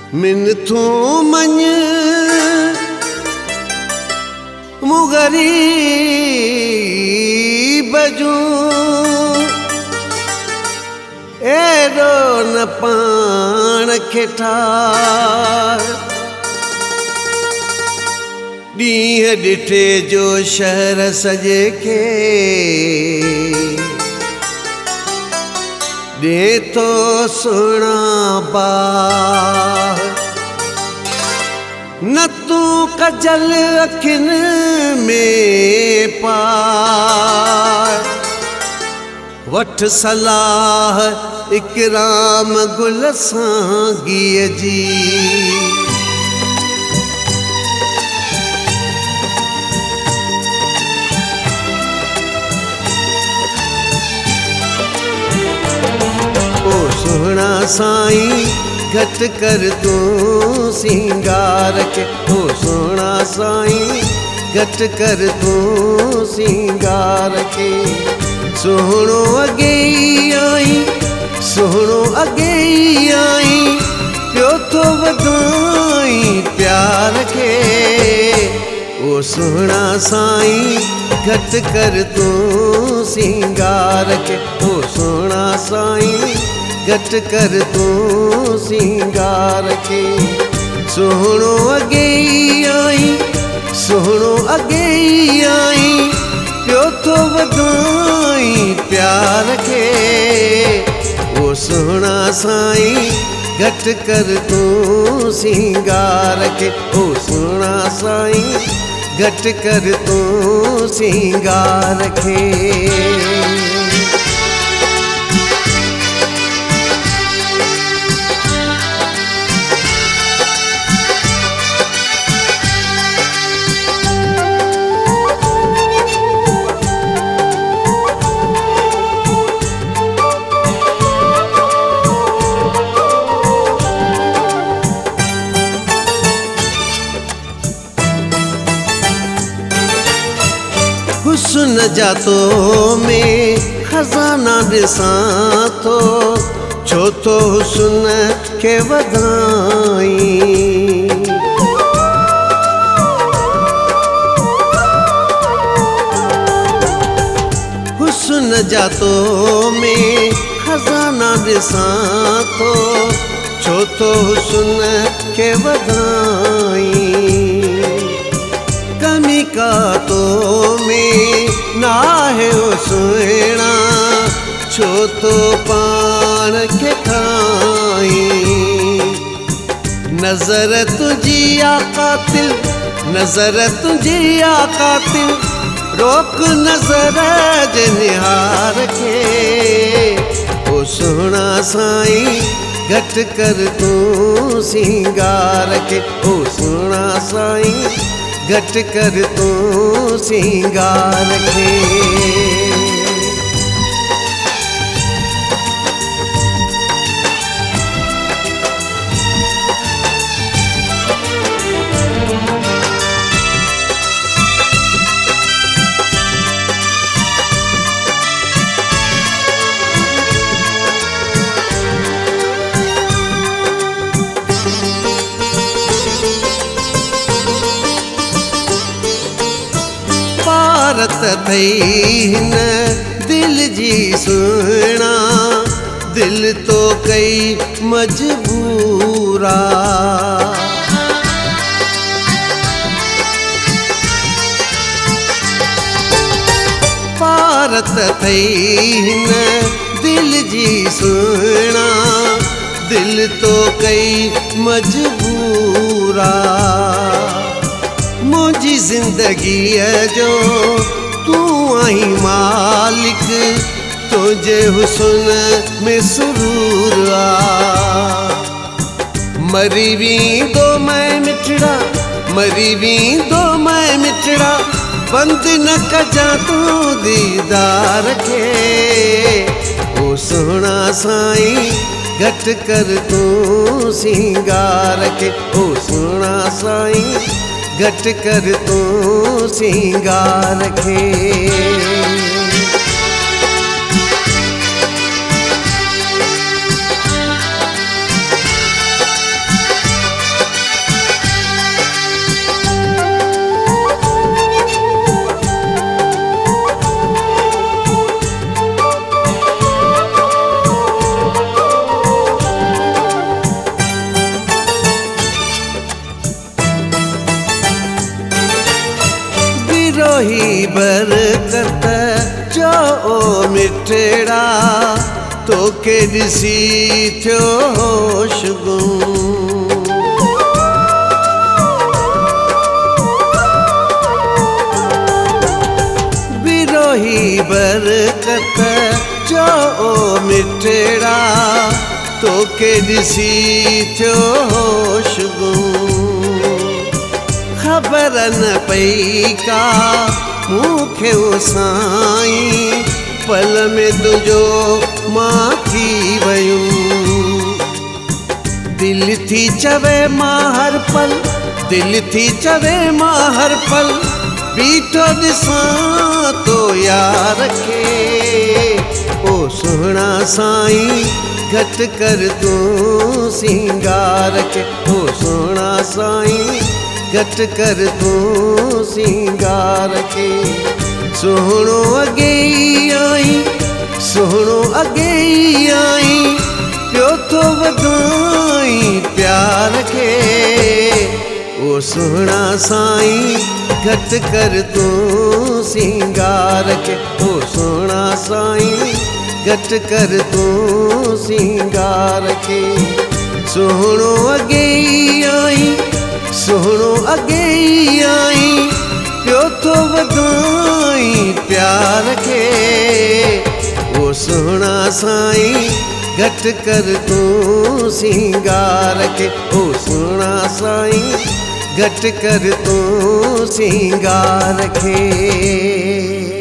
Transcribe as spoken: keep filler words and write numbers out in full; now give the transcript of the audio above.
मिनथू मञ मूं ग़रीब जूं एॾो न पाण खे ठार। ॾींहं ॾिठे जो शहर सॼे खे ॾे थो सुहिणा बार। न तूं कजल अखियुनि में पार, वठ सलाह इकराम गुल साॻीअ जी। ओ सुहिणा साईं घटि कर तूं सिंगार खे, ओ सुहिणा साईं घटि कर तूं सिंगार खे। सुहिणो अॻे ई आई, सुहिणो अॻे ई आई, पियो थो वधाई प्यार खे। ओ सुहिणा साईं घटि कर तूं सिंगार खे, ओ सुहिणा साईं घटि कर तूं सिंगार खे। सुहिणो अॻे ई आई, सुहिणो अॻे ई आई, पियो थो वधाई प्यार खे। ओ सुहिणा साईं घटि कर तूं सिंगार खे, ओ सुहिणा साईं घटि कर तूं सिंगार खे। हुस्न जातो में खजाना ॾिसां थो, छो तो हुस्न खे वधाई। हुस्न जातो में खजाना ॾिसां थो, छो तो हुस्न खे वधाई। कमी का तो में नाहे ओ सुहिणा, छो तो पाण खे ठाई। नज़र तुंहिंजी आ कातिल, नज़र तुंहिंजी आ कातिल, रोक नज़र जे निहार खे। ओ सुहिणा साईं घटि कर तूं सिंगार खे, ओ सुहिणा साईं घटि कर तूं सिंगार खे। भारत थई हिन दिल जी सुहिणा, दिल तो कई मजबूरा। भारत थई हिन दिल जी सुहिणा, दिल तो कई मजबूरा। मुंहिंजी ज़िंदगीअ जो तूं आहीं मालिक, तुंहिंजे हुस्न में सुरूर आ। मरी वेंदो मैं मिठड़ा, मरी वेंदो मैं मिठड़ा, बंदि न कजां तूं दीदार खे। ओ सुहिणा साईं घटि कर तूं सिंगार खे, ओ सुहिणा साईं घटि कर तूं सिंगार खे। मिठड़ा तोखे ॾिसी थियो होश गुम। बिरोही बरकत जो ओ मिठड़ा तोखे ॾिसी थियो होश गुम। ख़बर न पई का मूंखे ओ साईं पल में तुंहिंजो मां थी वयुमि। दिल थी चवे मां हर पल, दिल थी चवे मां हर पल बीठो ॾिसां तो यार खे। ओ सुहिणा साईं घटि कर तूं सिंगार खे। ओ सुहिणा साईं घटि कर तूं सिंगार खे। सुहिणो अॻे ई आई, सुहिणो अॻे ई आई, पियो थो वधाई प्यार खे। ओ सुहिणा साईं घटि कर तूं सिंगार खे। ओ सुहिणा साईं घटि कर तूं सिंगार खे। सुहिणो अॻे ई आई, सुहिणो अॻे ई आई, पियो थो वधाई प्यार खे। ओ सुहिणा साईं घटि कर तूं सिंगार खे। ओ सुहिणा साईं घटि कर तूं सिंगार खे।